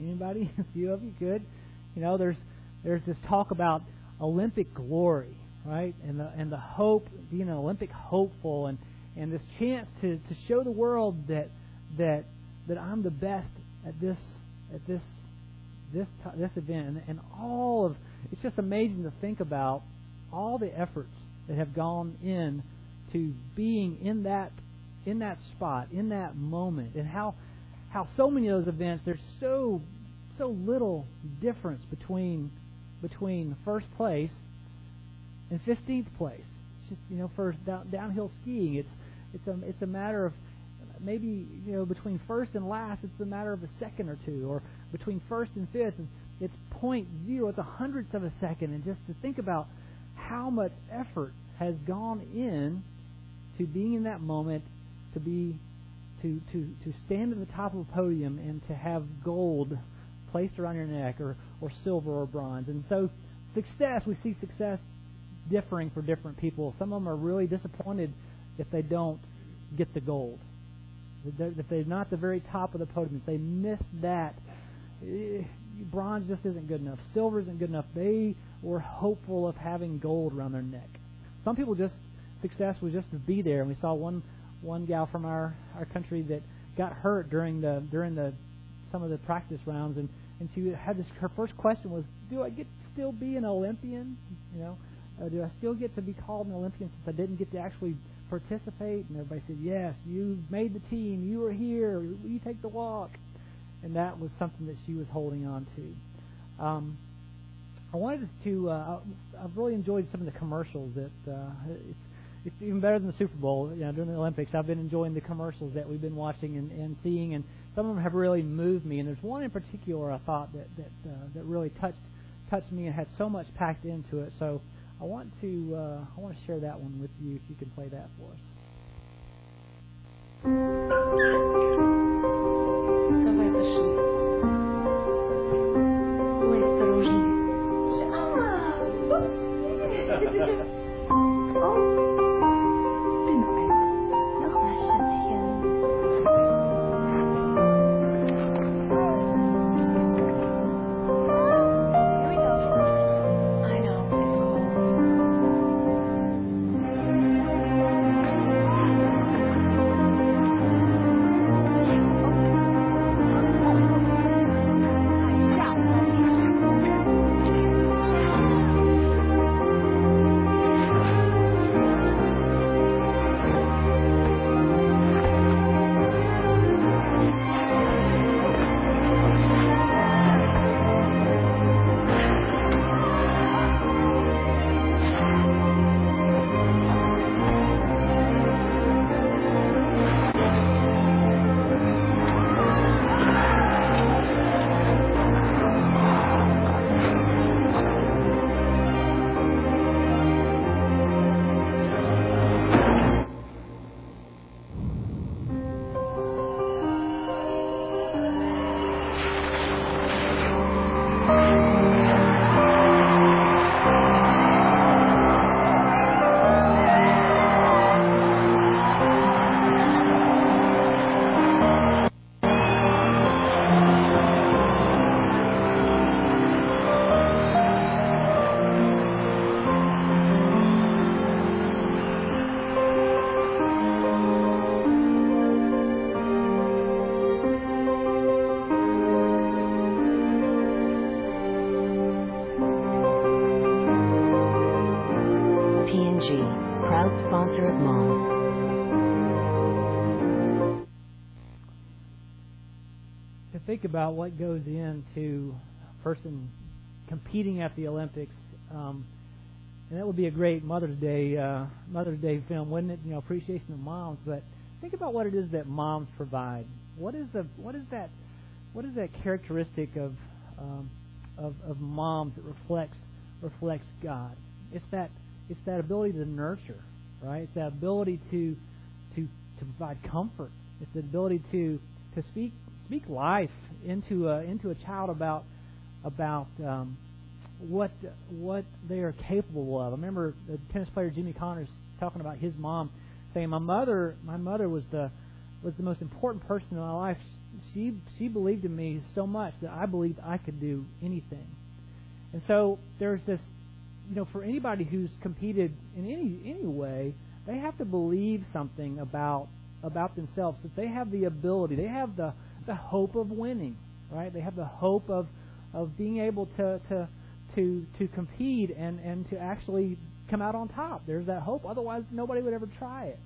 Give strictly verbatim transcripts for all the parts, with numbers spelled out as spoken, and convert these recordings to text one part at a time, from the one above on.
Anybody? A few of you could. You know, there's there's this talk about Olympic glory, right? And the and the hope, being an Olympic hopeful, and, and this chance to, to show the world that that that I'm the best at this at this this this event, and, and all of it's just amazing to think about all the efforts that have gone in to being in that in that spot, in that moment, and how how so many of those events, there's so so little difference between between first place and fifteenth place. It's just, you know, for down, downhill skiing, it's it's a it's a matter of maybe, you know, between first and last, it's a matter of a second or two, or between first and fifth, it's point zero, it's a hundredth of a second, and just to think about how much effort has gone in to being in that moment, to be to to to stand at the top of a podium and to have gold placed around your neck, or or silver or bronze. And so success, we see success differing for different people. Some of them are really disappointed if they don't get the gold, if they're not at the very top of the podium, if they missed that. Bronze just isn't good enough. Silver isn't good enough. They were hopeful of having gold around their neck. Some people just, success was just to be there. And we saw one one gal from our, our country that got hurt during the during the some of the practice rounds, and, and she had this. Her first question was, "Do I get to still be an Olympian? You know, uh, do I still get to be called an Olympian since I didn't get to actually participate?" And everybody said, "Yes, you made the team. You were here. You take the walk." And that was something that she was holding on to. Um, I wanted to. Uh, I've really enjoyed some of the commercials that. Uh, it's, it's even better than the Super Bowl. You know, during the Olympics, I've been enjoying the commercials that we've been watching and, and seeing, and some of them have really moved me. And there's one in particular I thought that that uh, that really touched touched me and had so much packed into it. So I want to uh, I want to share that one with you. If you can play that for us. Давай пошли. Ой, осторожнее. Sponsor of Mom. To think about what goes into a person competing at the Olympics, um, and that would be a great Mother's Day uh, Mother's Day film, wouldn't it? You know, appreciation of moms. But think about what it is that moms provide. What is the what is that what is that characteristic of um, of, of moms that reflects reflects God? It's that it's that ability to nurture. Right, it's that ability to to to provide comfort. It's the ability to to speak speak life into a into a child about about um, what what they are capable of. I remember the tennis player Jimmy Connors talking about his mom, saying, "My mother, my mother was the was the most important person in my life. she she believed in me so much that I believed I could do anything. And so there's this, you know, for anybody who's competed in any any way, they have to believe something about about themselves, that they have the ability, they have the, the hope of winning, right? They have the hope of of being able to to to, to compete and, and to actually come out on top. There's that hope. Otherwise, nobody would ever try it.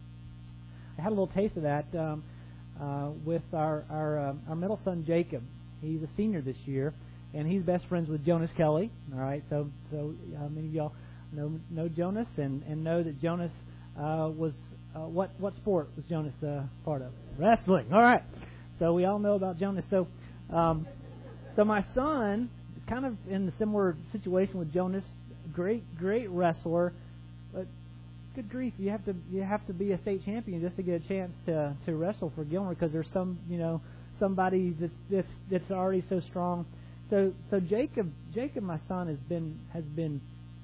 I had a little taste of that um, uh, with our our, um, our middle son Jacob. He's a senior this year, and he's best friends with Jonas Kelly. All right, so so uh, many of y'all know know Jonas and, and know that Jonas uh, was uh, what what sport was Jonas uh, part of? Wrestling. All right, so we all know about Jonas. So um, so my son is kind of in a similar situation with Jonas. Great great wrestler, but good grief, you have to you have to be a state champion just to get a chance to, to wrestle for Gilmer, because there's some you know somebody that's that's that's already so strong. So so Jacob Jacob my son has been has been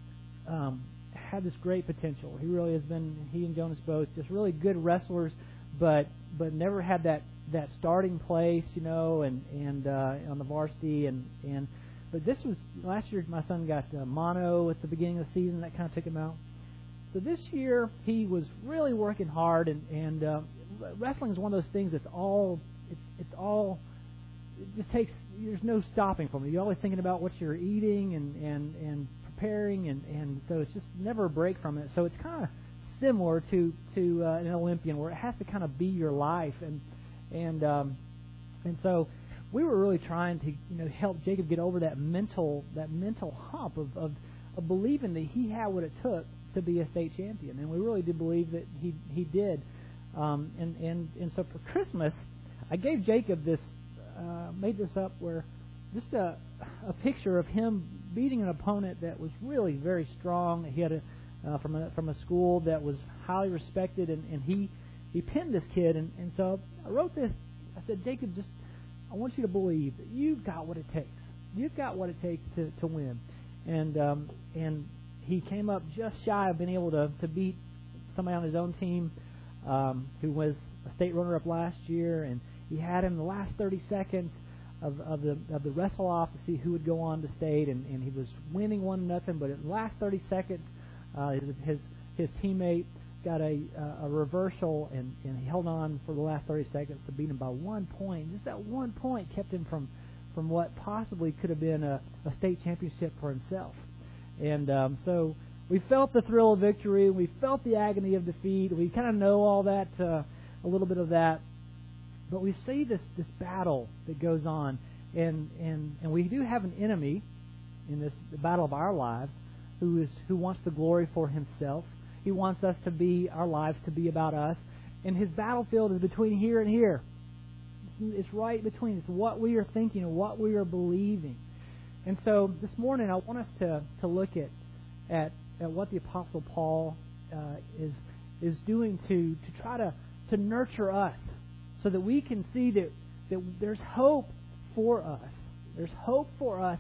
um, had this great potential. He really has been, he and Jonas both, just really good wrestlers, but but never had that, that starting place, you know, and and uh, on the varsity and and but this was last year. My son got uh, mono at the beginning of the season. That kind of took him out. So this year he was really working hard, and and uh, wrestling is one of those things that's all it's it's all it just takes. There's no stopping from it. You're always thinking about what you're eating and and and preparing, and and so it's just never a break from it. So it's kind of similar to to uh, an Olympian, where it has to kind of be your life, and and um, and so we were really trying to you know help Jacob get over that mental that mental hump of, of of believing that he had what it took to be a state champion, and we really did believe that he he did. Um, and and and so for Christmas, I gave Jacob this, uh, made this up where just a a picture of him beating an opponent that was really very strong. He had a uh, from a from a school that was highly respected, and, and he he pinned this kid, and, and so I wrote this. I said, Jacob, just I want you to believe that you've got what it takes. You've got what it takes to, to win, and um, and. He came up just shy of being able to, to beat somebody on his own team um, who was a state runner-up last year, and he had him the last thirty seconds of, of the of the wrestle off to see who would go on to state, and, and he was winning one nothing. But in the last thirty seconds, uh, his his teammate got a a reversal, and, and he held on for the last thirty seconds to beat him by one point. Just that one point kept him from from what possibly could have been a, a state championship for himself. And um, so we felt the thrill of victory. We felt the agony of defeat. We kind of know all that, uh, a little bit of that. But we see this, this battle that goes on. And, and, and we do have an enemy in this battle of our lives who is who wants the glory for himself. He wants us to be, our lives to be about us. And his battlefield is between here and here. It's right between. It's what we are thinking and what we are believing. And so this morning I want us to, to look at, at at what the Apostle Paul uh, is is doing to, to try to, to nurture us so that we can see that, that there's hope for us. There's hope for us.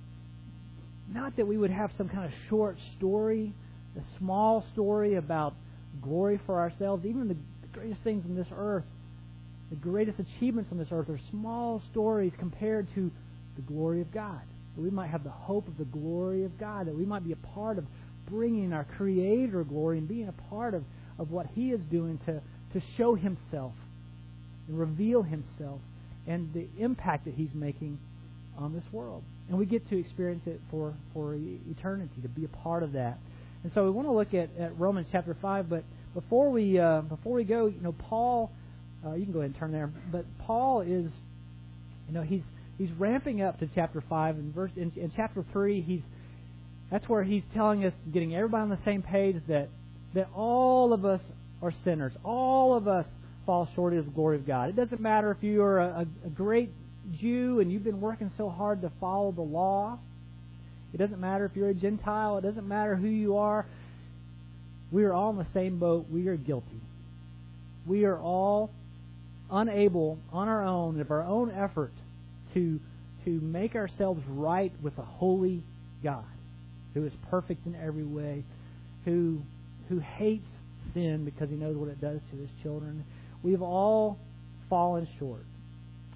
Not that we would have some kind of short story, a small story about glory for ourselves. Even the greatest things on this earth, the greatest achievements on this earth are small stories compared to the glory of God. That we might have the hope of the glory of God, that we might be a part of bringing our Creator glory and being a part of, of what He is doing to, to show Himself and reveal Himself and the impact that He's making on this world. And we get to experience it for, for eternity, to be a part of that. And so we want to look at, at Romans chapter five, but before we uh, before we go, you know, Paul, uh, you can go ahead and turn there, but Paul is, you know, he's He's ramping up to chapter five, and verse in, in chapter three, he's that's where he's telling us, getting everybody on the same page, that that all of us are sinners, all of us fall short of the glory of God. It doesn't matter if you are a, a great Jew and you've been working so hard to follow the law. It doesn't matter if you're a Gentile. It doesn't matter who you are. We are all in the same boat. We are guilty. We are all unable, on our own, of our own effort, to to make ourselves right with a holy God who is perfect in every way, who who hates sin because He knows what it does to His children. We've all fallen short.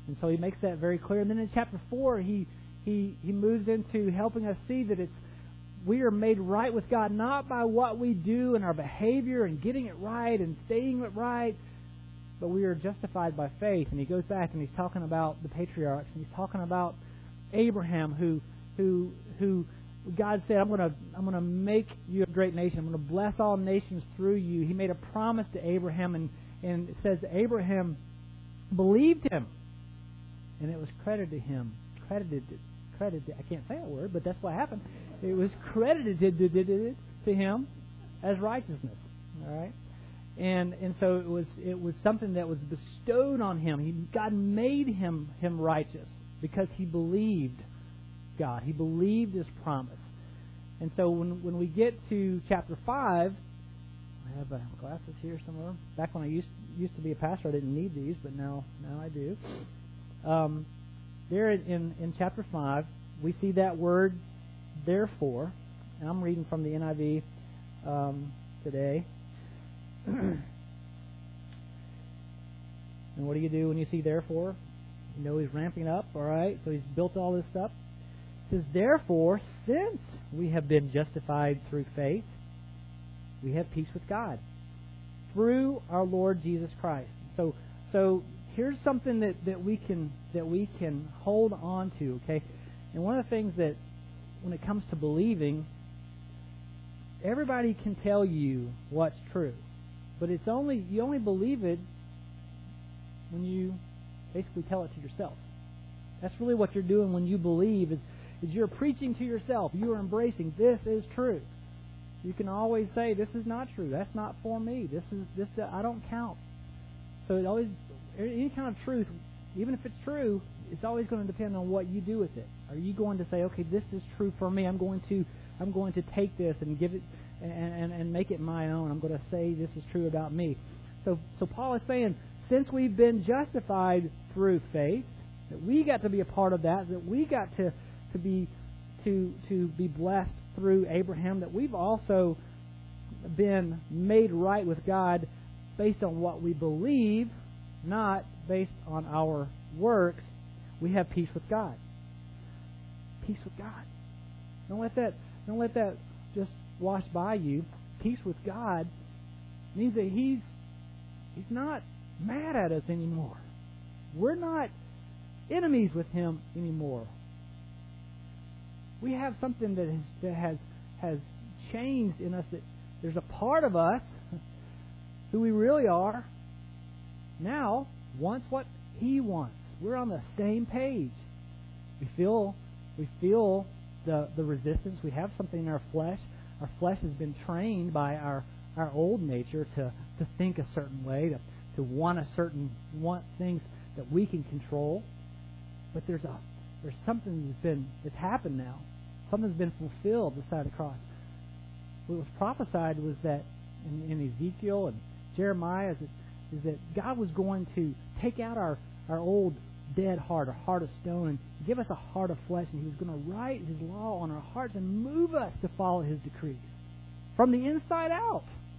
And so he makes that very clear. And then in chapter four, he he he moves into helping us see that it's we are made right with God not by what we do and our behavior and getting it right and staying it right, but we are justified by faith. And he goes back and he's talking about the patriarchs, and he's talking about Abraham, who who who God said, I'm gonna I'm gonna make you a great nation. I'm gonna bless all nations through you. He made a promise to Abraham, and, and it says that Abraham believed him, and it was credited to him. Credited credited I can't say that word, but that's what happened. It was credited to him as righteousness. All right? And and so it was it was something that was bestowed on him. He, God made him him righteous because he believed God. He believed his promise. And so when when we get to chapter five, I have uh, glasses here somewhere. Back when I used used to be a pastor, I didn't need these, but now now I do. Um, there in in chapter five, we see that word therefore, and I'm reading from the N I V um, today. And what do you do when you see therefore? You know he's ramping up, all right? So he's built all this stuff. It says, therefore, since we have been justified through faith, we have peace with God through our Lord Jesus Christ. So, so here's something that, that we can that we can hold on to. Okay, and one of the things that when it comes to believing, everybody can tell you what's true, but it's only you only believe it when you basically tell it to yourself. That's really what you're doing when you believe. Is is you're preaching to yourself. You are embracing this is true. You can always say this is not true. That's not for me. This is this I don't count. So it always any kind of truth, even if it's true, it's always going to depend on what you do with it. Are you going to say, okay, this is true for me. I'm going to I'm going to take this and give it and, and, and make it my own. I'm going to say this is true about me. So so Paul is saying, since we've been justified through faith, that we got to be a part of that, that we got to, to be to to be blessed through Abraham, that we've also been made right with God based on what we believe, not based on our works. We have peace with God. Peace with God. Don't let that don't let that just wash by you. Peace with God means that He's He's not mad at us anymore. We're not enemies with Him anymore. We have something that has that has has changed in us. That there's a part of us who we really are now wants what He wants. We're on the same page. We feel we feel the the resistance. We have something in our flesh. Our flesh has been trained by our, our old nature to, to think a certain way, to, to want a certain want things that we can control. But there's a there's something that's been that's happened now. Something's been fulfilled beside the cross. What was prophesied was that in, in Ezekiel and Jeremiah is that, is that God was going to take out our, our old dead heart, our heart of stone, and give us a heart of flesh, and He was going to write His law on our hearts and move us to follow His decrees from the inside out.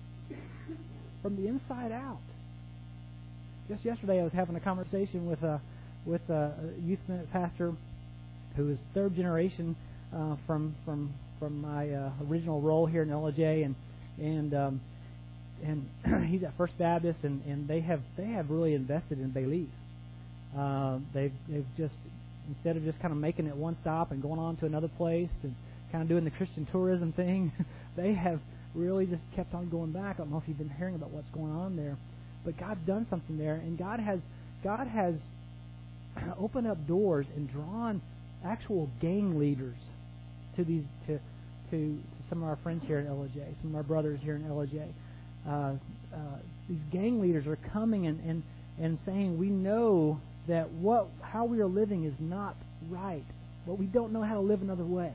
From the inside out. Just yesterday, I was having a conversation with a with a youth minute pastor who is third generation uh, from from from my uh, original role here in L J, and and um, and he's at First Baptist, and, and they have they have really invested in Belize. Uh, they've they've just instead of just kind of making it one stop and going on to another place and kind of doing the Christian tourism thing, they have really just kept on going back. I don't know if you've been hearing about what's going on there, but God's done something there, and God has God has opened up doors and drawn actual gang leaders to these to to, to some of our friends here in L J, some of our brothers here in L J. Uh, uh, these gang leaders are coming and, and, and saying, we know that what how we are living is not right, but we don't know how to live another way.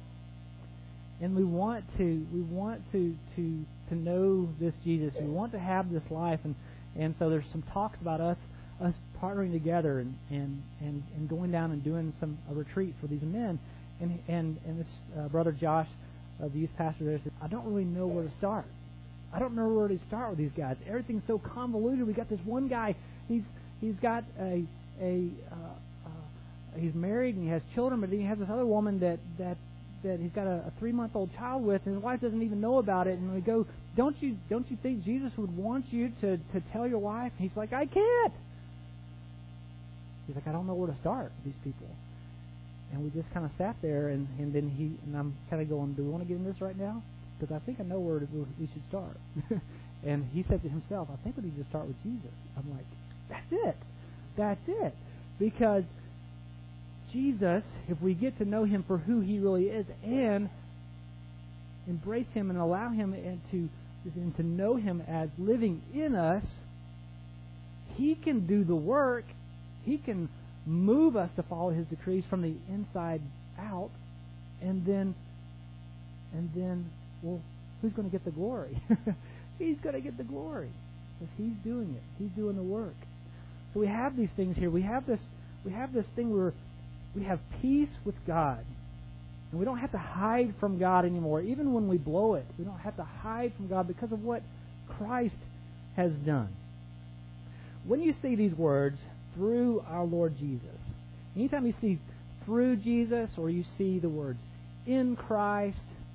And we want to we want to to, to know this Jesus. We want to have this life, and, and so there's some talks about us us partnering together and, and, and, and going down and doing some a retreat for these men. And and and this uh, brother Josh, uh, the youth pastor there, said, I don't really know where to start. I don't know where to start with these guys. Everything's so convoluted. We got this one guy. He's he's got a a uh, uh, he's married and he has children, but then he has this other woman that that that he's got a, a three month old child with, and his wife doesn't even know about it. And we go, don't you don't you think Jesus would want you to to tell your wife? And he's like, I can't. He's like, I don't know where to start with these people. And we just kind of sat there, and, and then he and I'm kind of going, do we want to get in this right now? Because I think I know where we should start. And he said to himself, I think we need to start with Jesus. I'm like, that's it. That's it. Because Jesus, if we get to know Him for who He really is and embrace Him and allow Him and to, and to know Him as living in us, He can do the work. He can move us to follow His decrees from the inside out, and then, and then, well, who's going to get the glory? He's going to get the glory because He's doing it. He's doing the work. So we have these things here. We have this. We have this thing where we have peace with God, and we don't have to hide from God anymore. Even when we blow it, we don't have to hide from God because of what Christ has done. When you see these words, through our Lord Jesus, anytime you see through Jesus or you see the words in Christ,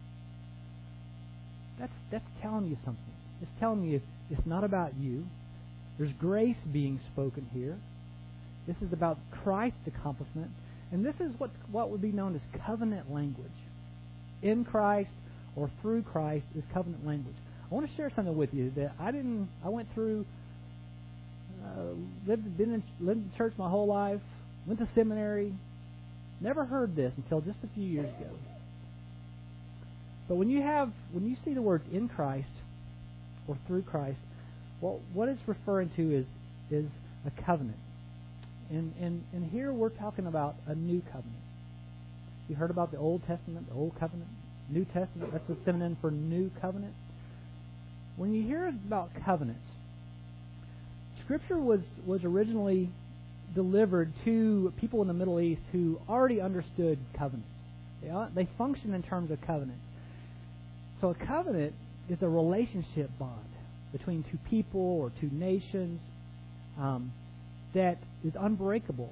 that's that's telling you something. It's telling you it's not about you. There's grace being spoken here. This is about Christ's accomplishment. And this is what what would be known as covenant language. In Christ or through Christ is covenant language. I want to share something with you that I didn't. I went through, uh, lived, been in, lived in church my whole life, went to seminary, never heard this until just a few years ago. But when you have, when you see the words in Christ or through Christ, well, what it's referring to is is a covenant. And, and and here we're talking about a new covenant. You heard about the Old Testament, the Old Covenant, New Testament. That's a synonym for New Covenant. When you hear about covenants, Scripture was, was originally delivered to people in the Middle East who already understood covenants. They, they function in terms of covenants. So a covenant is a relationship bond between two people or two nations um, that is unbreakable.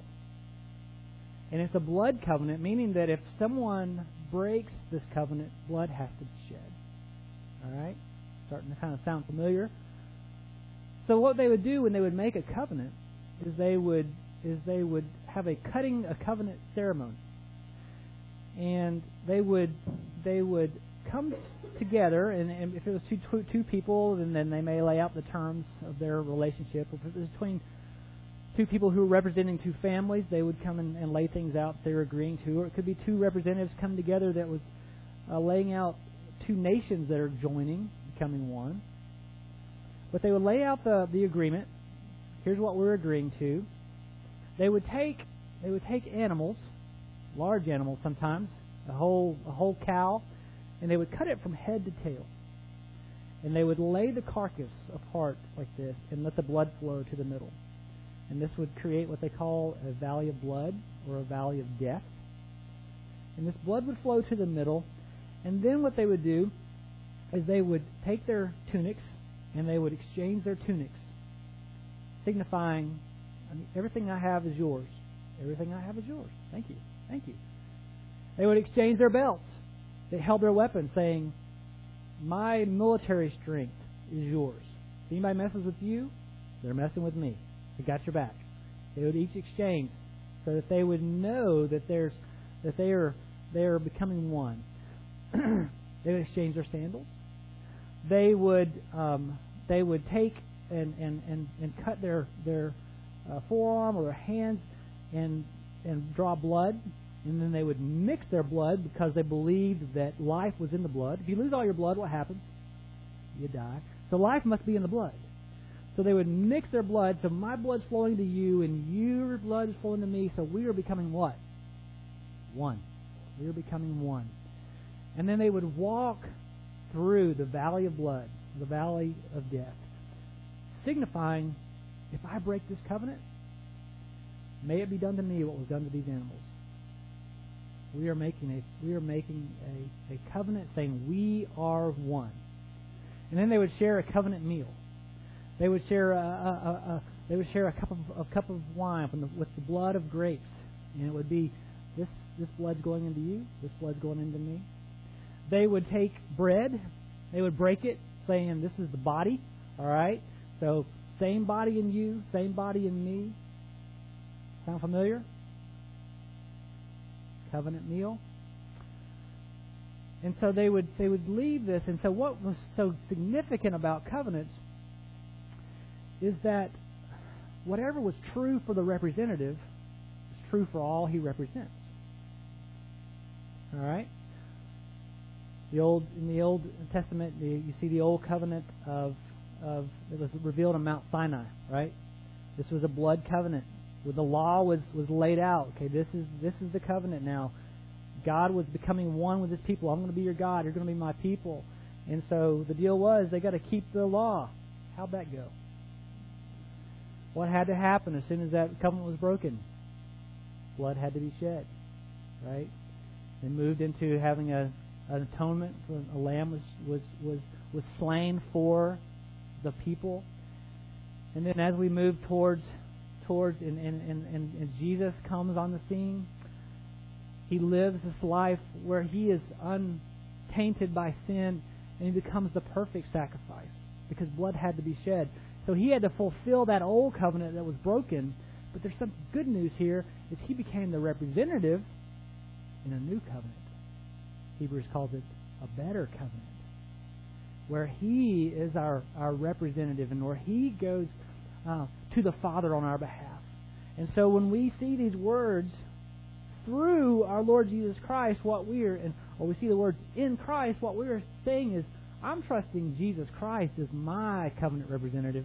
And it's a blood covenant, meaning that if someone breaks this covenant, blood has to be shed. All right? Starting to kind of sound familiar. So what they would do when they would make a covenant is they would is they would have a cutting a covenant ceremony. And they would they would come together, and, and if it was two, two two people, then, then they may lay out the terms of their relationship. If it was between two people who were representing two families, they would come and, and lay things out they were agreeing to. Or it could be two representatives come together that was uh, laying out two nations that are joining, becoming one. But they would lay out the, the agreement. Here's what we're agreeing to. They would take they would take animals, large animals sometimes, a whole a whole cow, and they would cut it from head to tail. And they would lay the carcass apart like this and let the blood flow to the middle. And this would create what they call a valley of blood or a valley of death. And this blood would flow to the middle. And then what they would do is they would take their tunics and they would exchange their tunics, signifying, I mean, everything I have is yours. Everything I have is yours. Thank you. Thank you. They would exchange their belts. They held their weapons, saying, my military strength is yours. If anybody messes with you, they're messing with me. I got your back. They would each exchange so that they would know that there's that they are they are becoming one. They would exchange their sandals. They would um, they would take and, and, and, and cut their their uh, forearm or their hands and and draw blood, and then they would mix their blood because they believed that life was in the blood. If you lose all your blood, what happens? You die. So life must be in the blood. So they would mix their blood, so my blood's flowing to you, and your blood is flowing to me, so we are becoming what? One. We are becoming one. And then they would walk through the valley of blood, the valley of death, signifying, if I break this covenant, may it be done to me what was done to these animals. We are making a we are making a, a covenant saying we are one. And then they would share a covenant meal. They would share a, a, a, a they would share a cup of a cup of wine from the, with the blood of grapes, and it would be this this blood's going into you, this blood's going into me. They would take bread, they would break it, saying, "This is the body." All right, so same body in you, same body in me. Sound familiar? Covenant meal. And so they would they would leave this. And so what was so significant about covenants is that whatever was true for the representative is true for all he represents. All right. The old in the Old Testament, you see the old covenant of of it was revealed on Mount Sinai. Right. This was a blood covenant where the law was was laid out. Okay, this is this is the covenant now. God was becoming one with His people. I'm going to be your God. You're going to be my people. And so the deal was they got to keep the law. How'd that go? What had to happen as soon as that covenant was broken? Blood had to be shed. Right? They moved into having a an atonement. A lamb was was was, was slain for the people. And then as we move towards towards and, and, and, and Jesus comes on the scene, He lives this life where He is untainted by sin, and He becomes the perfect sacrifice because blood had to be shed. So He had to fulfill that old covenant that was broken. But there's some good news here, is He became the representative in a new covenant. Hebrews calls it a better covenant, where He is our, our representative and where He goes uh, to the Father on our behalf. And so when we see these words through our Lord Jesus Christ, what we are, and or we see the words in Christ, what we are saying is, I'm trusting Jesus Christ as my covenant representative.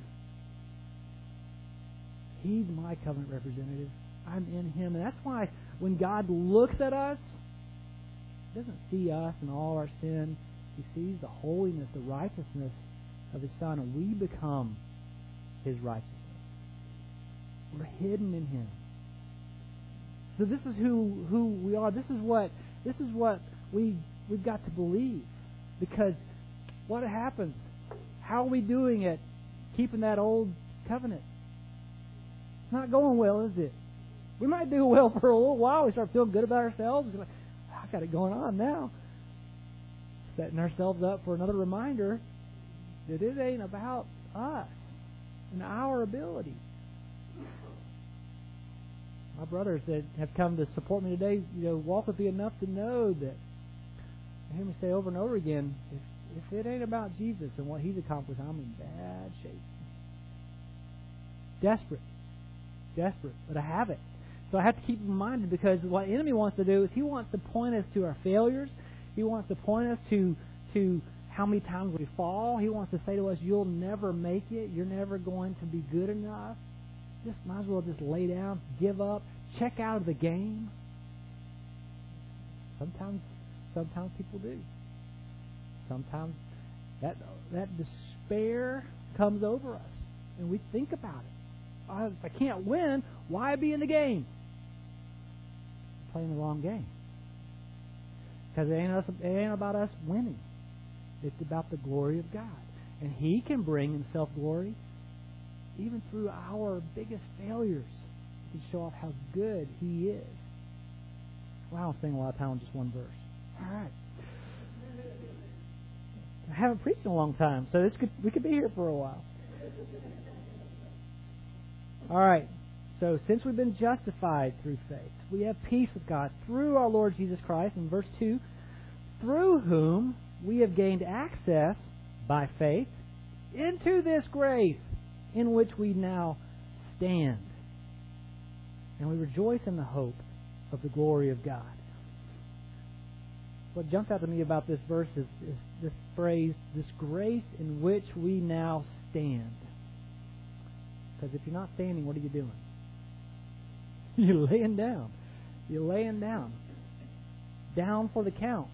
He's my covenant representative. I'm in Him. And that's why when God looks at us, He doesn't see us and all our sin. He sees the holiness, the righteousness of His Son, and we become His righteousness. We're hidden in Him. So this is who who we are. This is what this is what we we've got to believe. Because what happens? How are we doing at keeping that old covenant? It's not going well, is it? We might do well for a little while. We start feeling good about ourselves. We're like, I got it going on now. Setting ourselves up for another reminder that it ain't about us and our ability. My brothers that have come to support me today, you know, walk with me enough to know that I hear me say over and over again, if, if it ain't about Jesus and what He's accomplished, I'm in bad shape. Desperate. Desperate. But I have it. So I have to keep reminded, because what the enemy wants to do is he wants to point us to our failures. He wants to point us to to how many times we fall. He wants to say to us, you'll never make it. You're never going to be good enough. Just might as well just lay down, give up, check out of the game. Sometimes, sometimes people do. Sometimes that that despair comes over us, and we think about it. I, if I can't win, why be in the game? I'm playing the wrong game, because it ain't us. It ain't about us winning. It's about the glory of God, and He can bring Himself glory. Even through our biggest failures, He can show off how good He is. Well, I don't spend a lot of time on just one verse. All right. I haven't preached in a long time, so this could, we could be here for a while. All right. So, since we've been justified through faith, we have peace with God through our Lord Jesus Christ. In verse two, through whom we have gained access by faith into this grace in which we now stand. And we rejoice in the hope of the glory of God. What jumped out to me about this verse is, is this phrase, this grace in which we now stand. Because if you're not standing, what are you doing? You're laying down. You're laying down. Down for the count.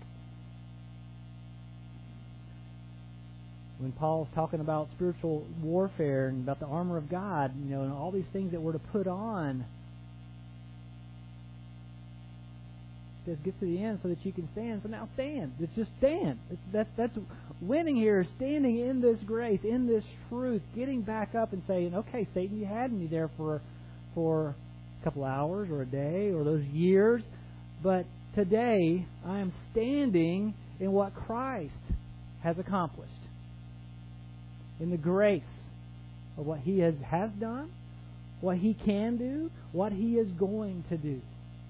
When Paul's talking about spiritual warfare and about the armor of God, you know, and all these things that we're to put on, this gets to the end so that you can stand. So now stand. It's just stand. It's, that's that's winning here is standing in this grace, in this truth, getting back up and saying, okay, Satan, you had me there for for a couple hours or a day or those years, but today I am standing in what Christ has accomplished, in the grace of what He has, has done, what He can do, what He is going to do.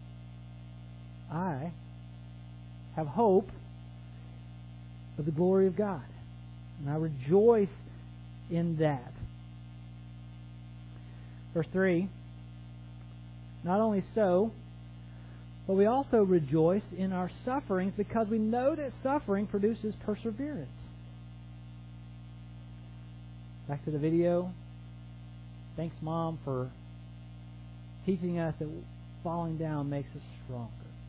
I have hope of the glory of God, and I rejoice in that. Verse three, not only so, but we also rejoice in our sufferings because we know that suffering produces perseverance. Back to the video. Thanks, Mom, for teaching us that falling down makes us stronger.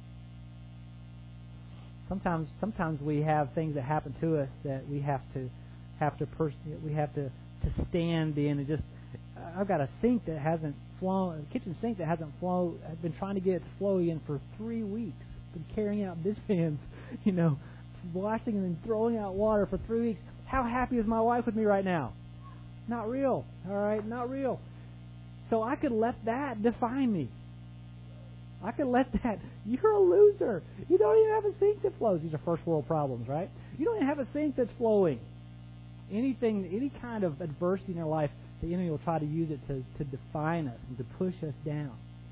Sometimes, sometimes we have things that happen to us that we have to have to pers- we have to, to stand in and just. I've got a sink that hasn't flown, a kitchen sink that hasn't flown. I've been trying to get it to flow in for three weeks. Been carrying out dishpans, you know, washing and then throwing out water for three weeks. How happy is my wife with me right now? Not real. All right, not real. So I could let that define me. I could let that. You're a loser. You don't even have a sink that flows. These are first world problems, right? You don't even have a sink that's flowing. Anything, any kind of adversity in our life, the enemy will try to use it to, to define us and to push us down.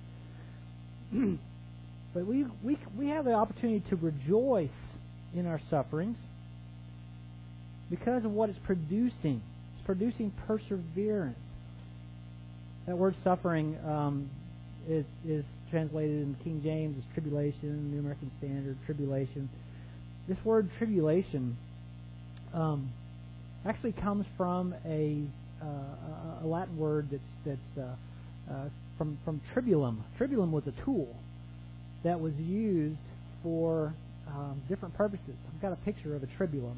But we, we we have the opportunity to rejoice in our sufferings because of what it's producing. It's producing perseverance. That word suffering um, is is translated in King James as tribulation, New American Standard, tribulation. This word tribulation um, actually comes from a Uh, a Latin word that's that's uh, uh, from from tribulum. Tribulum was a tool that was used for um, different purposes. I've got a picture of a tribulum.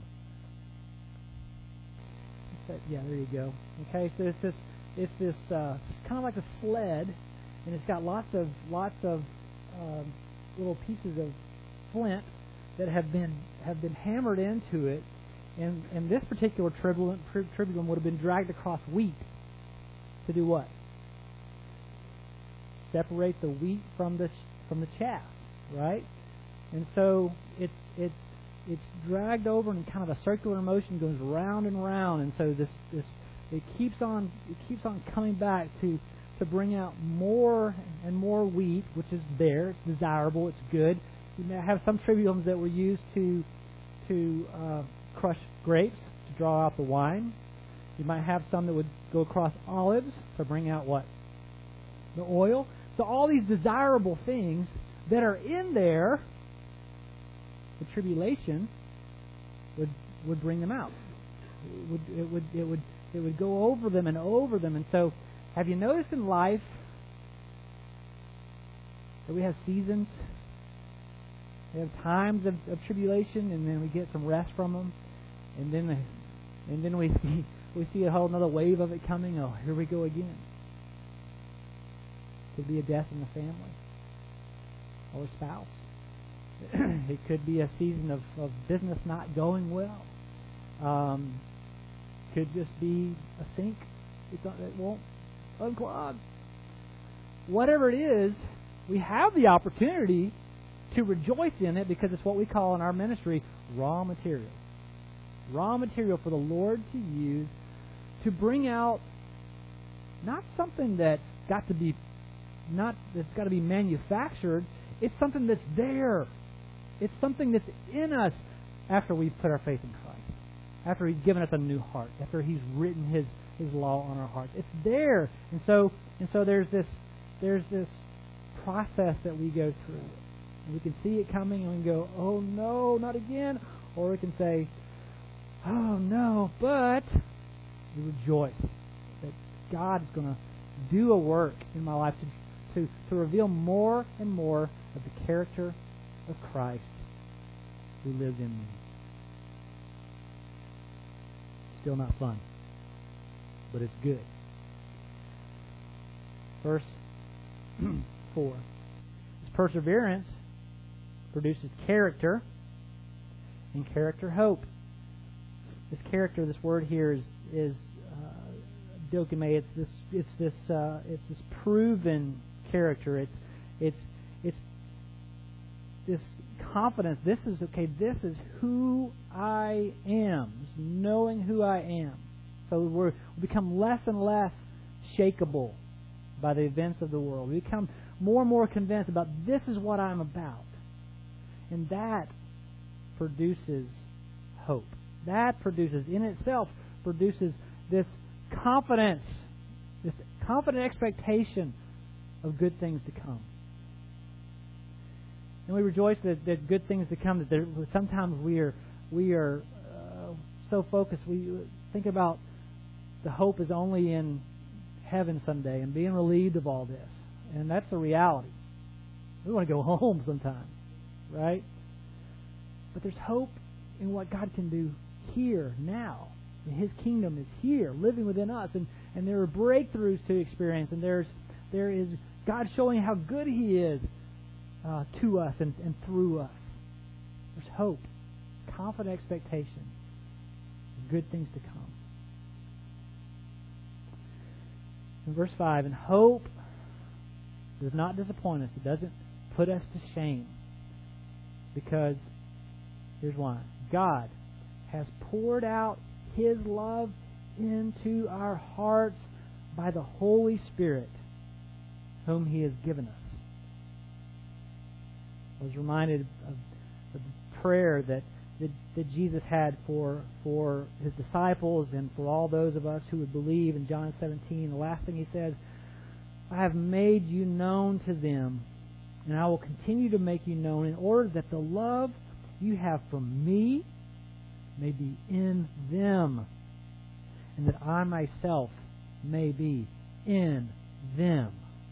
Yeah, there you go. Okay, so it's this it's this uh, kind of like a sled, and it's got lots of lots of um, little pieces of flint that have been have been hammered into it. And, and this particular tribulum, tribulum would have been dragged across wheat to do what? Separate the wheat from the from the chaff, right? And so it's it's it's dragged over in kind of a circular motion, goes round and round, and so this this it keeps on it keeps on coming back to to bring out more and more wheat, which is there. It's desirable. It's good. You may have some tribulums that were used to to uh, crush grapes to draw out the wine. You might have some that would go across olives to bring out what? The oil. So all these desirable things that are in there, the tribulation would would bring them out. It would it would it would it would go over them and over them. And so, have you noticed in life that we have seasons? We have times of, of tribulation, and then we get some rest from them, and then the, and then we see we see a whole another wave of it coming. Oh, here we go again. Could be a death in the family or a spouse. It could be a season of, of business not going well. Um, could just be a sink it's, it won't unclog. Whatever it is, we have the opportunity to rejoice in it because it's what we call in our ministry raw material. Raw material for the Lord to use to bring out not something that's got to be not that's got to be manufactured. It's something that's there. It's something that's in us after we've put our faith in Christ. After He's given us a new heart. After He's written His His law on our hearts. It's there. And so and so there's this there's this process that we go through. And we can see it coming and we can go, oh no, not again. Or we can say, oh no, but we rejoice that God is going to do a work in my life to, to, to reveal more and more of the character of Christ who lives in me. Still not fun, but it's good. Verse four. This perseverance produces character, and character hope. This character, this word here is is uh, dokime. It's this it's this uh, it's this proven character. It's it's it's this confidence. This is okay. This is who I am. It's knowing who I am. So we're, we become less and less shakeable by the events of the world. We become more and more convinced about this is what I'm about. And that produces hope. That produces, in itself, produces this confidence, this confident expectation of good things to come. And we rejoice that, that good things to come, that there, sometimes we are, we are uh, so focused. We think about the hope is only in heaven someday and being relieved of all this. And that's the reality. We want to go home sometimes, right? But there's hope in what God can do here, now. And His kingdom is here, living within us. And, and there are breakthroughs to experience. And there's there is God showing how good He is uh, to us and, and through us. There's hope, confident expectation of good things to come. In verse five, and hope does not disappoint us. It doesn't put us to shame. Because, here's why. God has poured out His love into our hearts by the Holy Spirit, whom He has given us. I was reminded of, of the prayer that, that, that Jesus had for, for His disciples and for all those of us who would believe in John seventeen. The last thing He says, I have made you known to them, and I will continue to make you known in order that the love you have from me may be in them, and that I myself may be in them.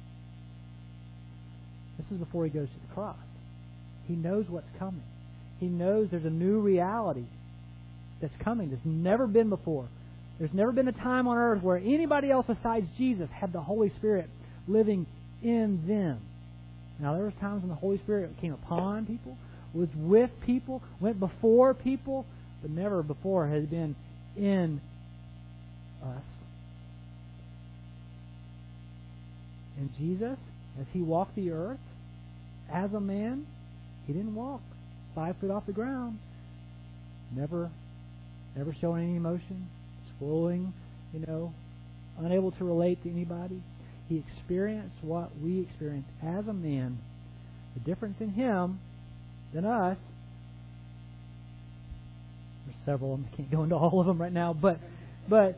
This is before He goes to the cross. He knows what's coming. He knows there's a new reality that's coming that's never been before. There's never been a time on earth where anybody else besides Jesus had the Holy Spirit living in them. Now, there was times when the Holy Spirit came upon people, was with people, went before people, but never before has been in us. And Jesus, as He walked the earth as a man, He didn't walk five foot off the ground. Never, never showing any emotion, swallowing, you know, unable to relate to anybody. He experienced what we experience as a man. The difference in Him than us. There's several of them. I can't go into all of them right now, but but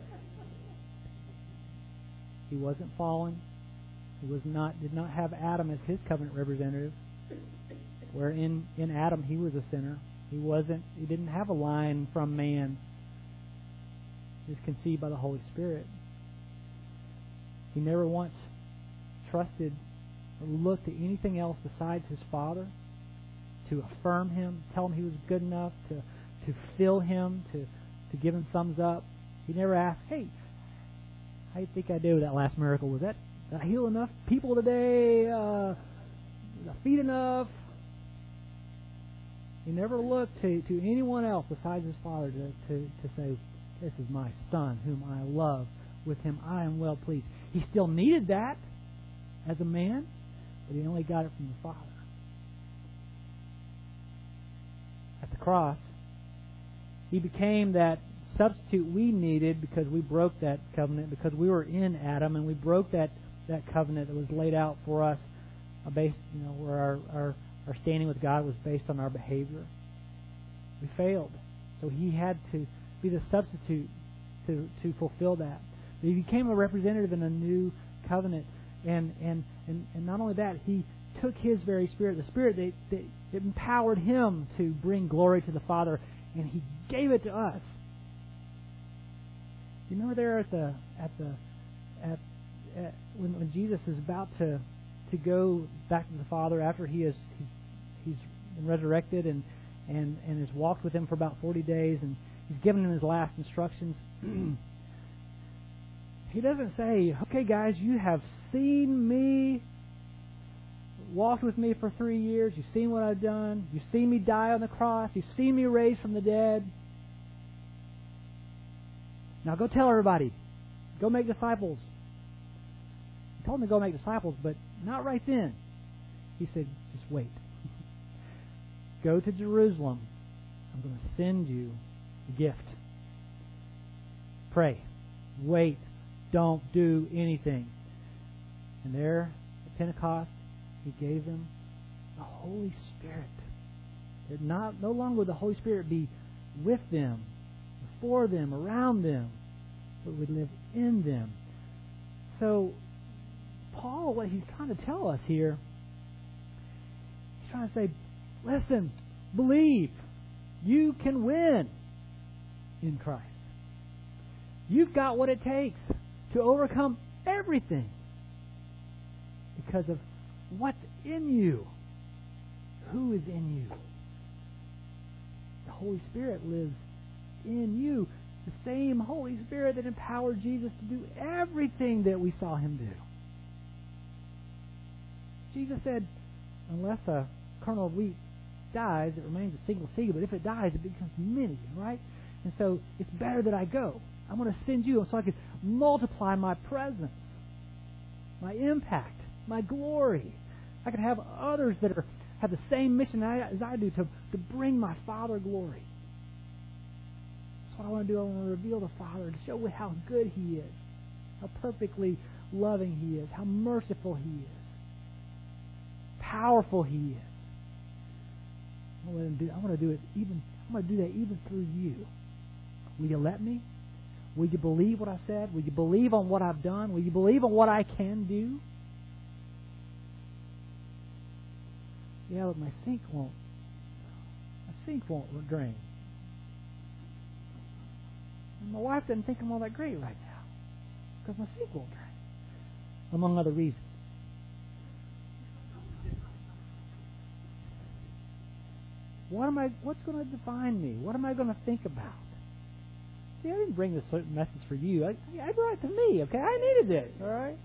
He wasn't fallen. He was not did not have Adam as His covenant representative. Where in, in Adam he was a sinner. He wasn't he didn't have a line from man. He was conceived by the Holy Spirit. He never once trusted or looked at anything else besides His Father to affirm Him, tell Him He was good enough, to to fill Him, to, to give Him thumbs up. He never asked, hey, how do you think I did with that last miracle? Was that, did I heal enough people today? Uh, did I feed enough? He never looked to, to anyone else besides His Father to, to, to say, this is my Son whom I love. With Him I am well pleased. He still needed that as a man, but He only got it from the Father. At the cross, He became that substitute we needed because we broke that covenant, because we were in Adam, and we broke that, that covenant that was laid out for us, uh, based, you know, where our, our, our standing with God was based on our behavior. We failed. So He had to be the substitute to, to fulfill that. But He became a representative in a new covenant. And, and, and, and not only that, He took His very Spirit, the Spirit that, that, that empowered Him to bring glory to the Father, and He gave it to us. You remember there at the at the at, at when, when Jesus is about to to go back to the Father after He is he's he's been resurrected and and and has walked with Him for about forty days, and He's given Him His last instructions. He doesn't say, okay, guys, you have seen me walked with me for three years. You've seen what I've done. You've seen me die on the cross. You've seen me raised from the dead. Now go tell everybody. Go make disciples. He told them to go make disciples, but not right then. He said, just wait. Go to Jerusalem. I'm going to send you a gift. Pray. Wait. Don't do anything. And there, at Pentecost, He gave them the Holy Spirit. That not no longer would the Holy Spirit be with them, for them, around them, but would live in them. So, Paul, what he's trying to tell us here, he's trying to say, listen, believe. You can win in Christ. You've got what it takes to overcome everything because of what's in you. Who is in you? The Holy Spirit lives in you. The same Holy Spirit that empowered Jesus to do everything that we saw Him do. Jesus said, unless a kernel of wheat dies, it remains a single seed, but if it dies, it becomes many, right? And so it's better that I go. I'm going to send you so I can multiply my presence, my impact, my glory. I can have others that are have the same mission as I do to, to bring my Father glory. That's what I want to do. I want to reveal the Father to show how good He is, how perfectly loving He is, how merciful He is, powerful He is. I want to do, I want to do it even. I'm going to do that even through you. Will you let me? Will you believe what I said? Will you believe on what I've done? Will you believe on what I can do? Yeah, but my sink won't. My sink won't drain. And my wife doesn't think I'm all that great right now because my sink won't drain, among other reasons. What am I? What's going to define me? What am I going to think about? See, I didn't bring this message for you. I, I brought it to me. Okay, I needed it. All right.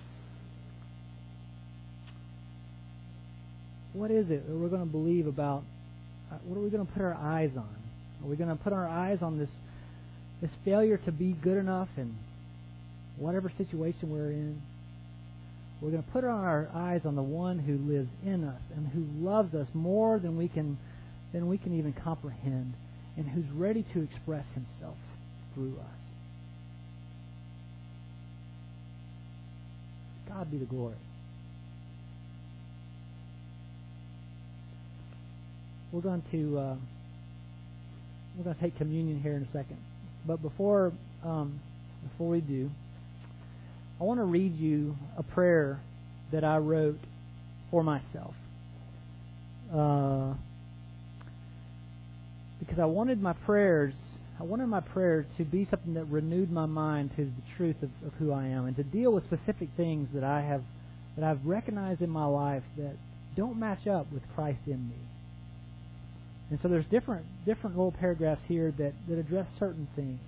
What is it that we're going to believe about? What are we going to put our eyes on? Are we going to put our eyes on this this failure to be good enough in whatever situation we're in? We're going to put our eyes on the one who lives in us and who loves us more than we can than we can even comprehend, and who's ready to express Himself through us. God be the glory. We're going to uh, we're going to take communion here in a second, but before um, before we do, I want to read you a prayer that I wrote for myself, uh, because I wanted my prayers. I wanted my prayer to be something that renewed my mind to the truth of, of who I am, and to deal with specific things that I have that I've recognized in my life that don't match up with Christ in me. And so there's different different little paragraphs here that, that address certain things.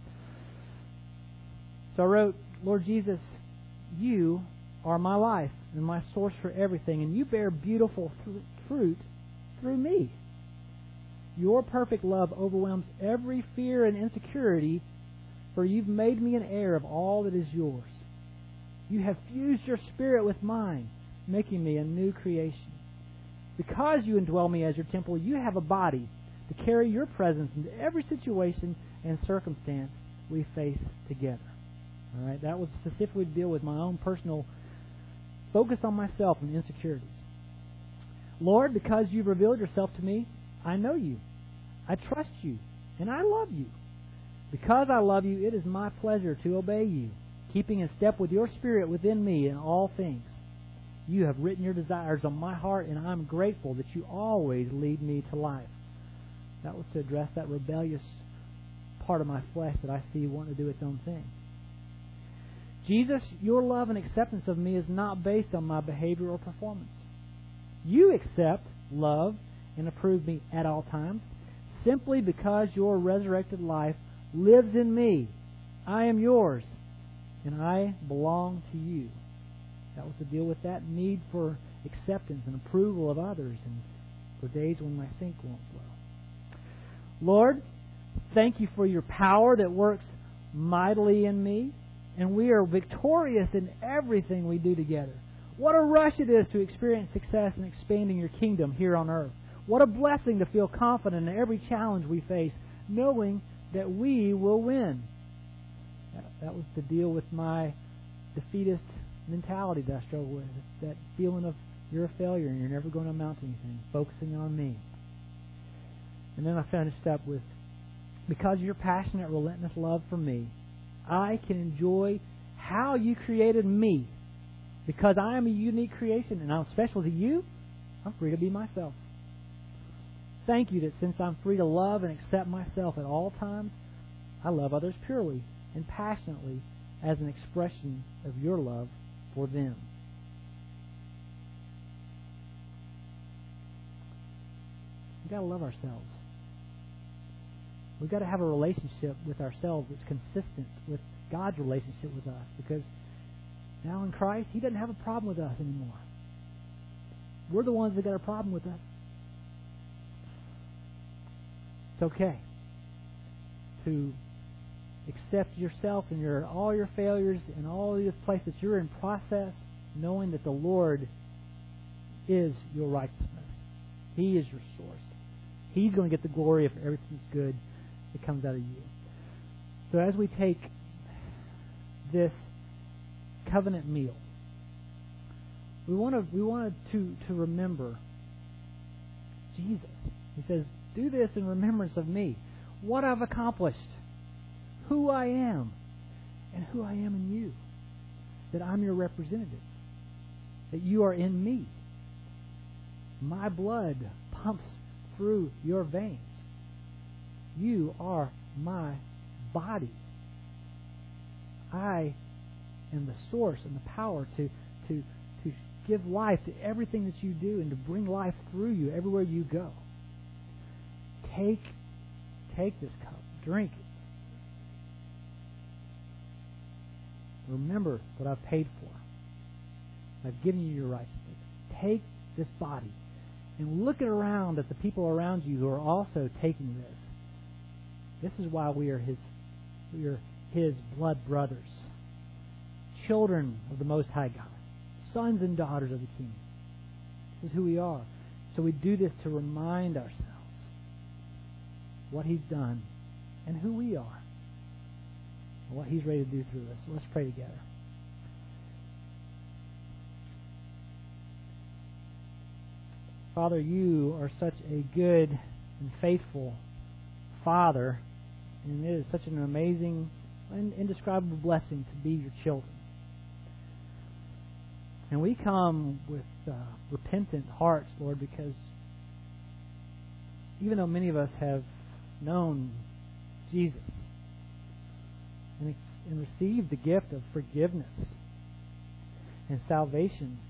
So I wrote, Lord Jesus, You are my life and my source for everything, and You bear beautiful th- fruit through me. Your perfect love overwhelms every fear and insecurity, for You've made me an heir of all that is Yours. You have fused Your Spirit with mine, making me a new creation. Because You indwell me as Your temple, You have a body to carry Your presence into every situation and circumstance we face together. All right, that was specifically to deal with my own personal focus on myself and insecurities. Lord, because You've revealed Yourself to me, I know You. I trust You, and I love You. Because I love You, it is my pleasure to obey You, keeping in step with Your Spirit within me in all things. You have written Your desires on my heart, and I'm grateful that You always lead me to life. That was to address that rebellious part of my flesh that I see wanting to do its own thing. Jesus, Your love and acceptance of me is not based on my behavior or performance. You accept, love, and approve me at all times, simply because Your resurrected life lives in me. I am Yours, and I belong to You. That was to deal with that need for acceptance and approval of others, and for days when my sink won't flow. Lord, thank you for your power that works mightily in me, and we are victorious in everything we do together. What a rush it is to experience success in expanding your kingdom here on earth. What a blessing to feel confident in every challenge we face, knowing that we will win. That, that was the deal with my defeatist mentality that I struggled with. That feeling of you're a failure and you're never going to amount to anything, focusing on me. And then I finished up with, because of your passionate, relentless love for me, I can enjoy how you created me. Because I am a unique creation and I'm special to you, I'm free to be myself. Thank you that since I'm free to love and accept myself at all times, I love others purely and passionately as an expression of your love for them. We've got to love ourselves. We've got to have a relationship with ourselves that's consistent with God's relationship with us, because now in Christ, He doesn't have a problem with us anymore. We're the ones that got a problem with us. It's okay to accept yourself and your all your failures and all this place that you're in process, knowing that the Lord is your righteousness. He is your source. He's going to get the glory of everything that's good that comes out of you. So as we take this covenant meal, we want to we want to to remember Jesus. He says, "Do this in remembrance of me, what I've accomplished, who I am, and who I am in you. That I'm your representative. That you are in me. My blood pumps through your veins. You are my body. I am the source and the power to, to, to give life to everything that you do and to bring life through you everywhere you go. Take, take this cup. Drink it. Remember what I've paid for. I've given you your righteousness. Take this body and look it around at the people around you who are also taking this. This is why we are His, we are His blood brothers, children of the Most High God, sons and daughters of the King. This is who we are. So we do this to remind ourselves what He's done and who we are, and what He's ready to do through us. So let's pray together. Father, you are such a good and faithful Father, and it is such an amazing and indescribable blessing to be your children. And we come with uh, repentant hearts, Lord, because even though many of us have known Jesus and, and received the gift of forgiveness and salvation,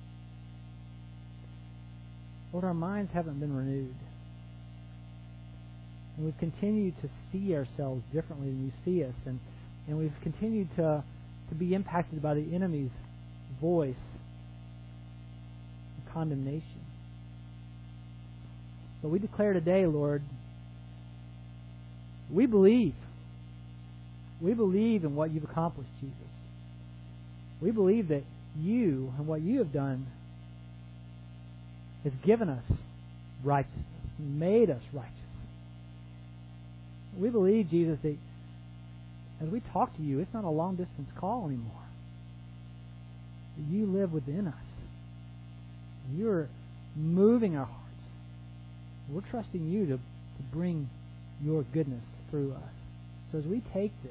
Lord, our minds haven't been renewed. And we've continued to see ourselves differently than you see us. And, and we've continued to, to be impacted by the enemy's voice of condemnation. But we declare today, Lord, we believe. We believe in what you've accomplished, Jesus. We believe that you and what you have done has given us righteousness, made us righteous. We believe, Jesus, that as we talk to you, it's not a long-distance call anymore. That you live within us. You're moving our hearts. We're trusting you to, to bring your goodness through us. So as we take this,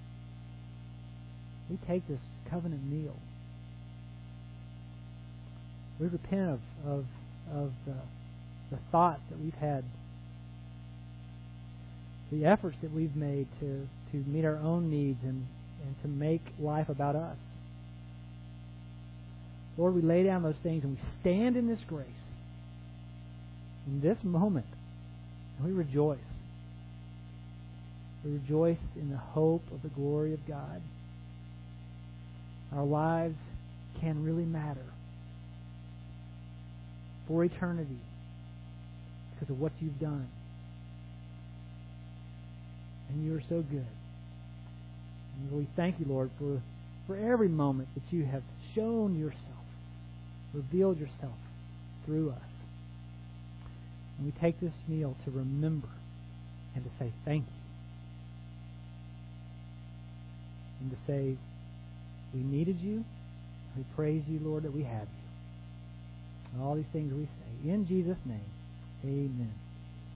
we take this covenant meal, we repent of, of, of the, the thoughts that we've had, the efforts that we've made to, to meet our own needs and, and to make life about us. Lord, we lay down those things and we stand in this grace, in this moment, and we rejoice. We rejoice in the hope of the glory of God. Our lives can really matter for eternity because of what you've done. And you are so good. And we thank you, Lord, for, for every moment that you have shown yourself, revealed yourself through us. And we take this meal to remember and to say thank you. And to say we needed you. We praise you, Lord, that we have you. And all these things we say. In Jesus' name, amen.